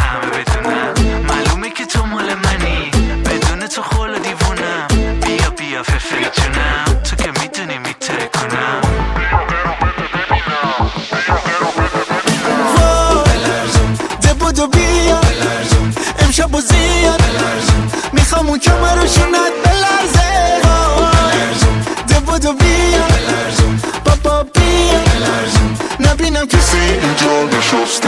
همه بدونم معلومه که تو مال منی بدون تو خول دیوونم بیا بیا ففری جونم تو که میدونی میتره کنم ده بودو بیا امشب و زیاد میخوام اون کمه رو شونت بلرزه ده بودو بیا بابا بیا نبینم کسی اینجا نشسته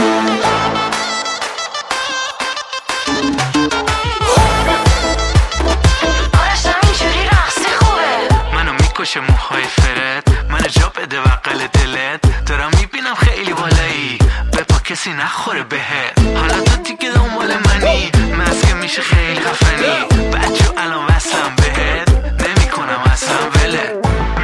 کش موهای فرد منو جا بده بقل دلت دارم میبینم خیلی بالایی بپا کسی نخوره بهت حالا تو دیگه دنبال منی مسکه میشه خیلی خفنی بچه الان وصلم بهت نمی کنم اصلا وله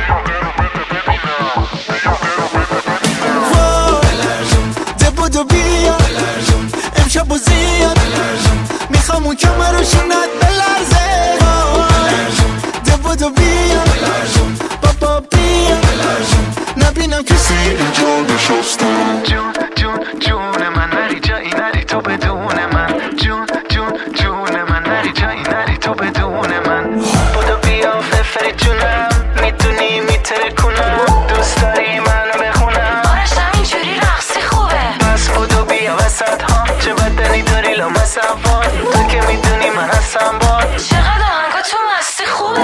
ده بودو بیا امشب و زیاد میخوام اون کمه رو شونت بلرزه ده بودو بیا بابا بیا نبینم کسی اینجا نشسته جون جون جون من نری جایی نری تو بدون من جون جون جون من نری جایی نری تو بدون من بودو بیا ففری جونم میتونی میتره کنم دوست داری منو بخونم آرشم اینجوری رقصی خوبه بس بودو بیا وسط ها چه بدنی داری لامصب تو که میدونی من هستم باد چقدر آهنگا تو مستی خوبه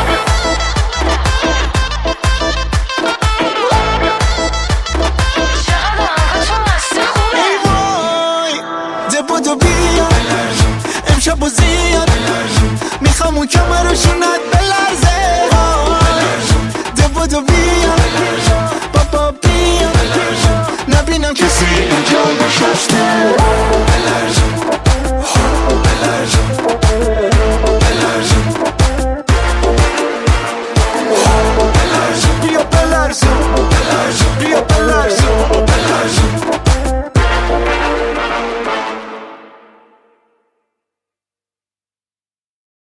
بودو بیا امشب و زیاد میخوام اون کمه رو شونت بلرزه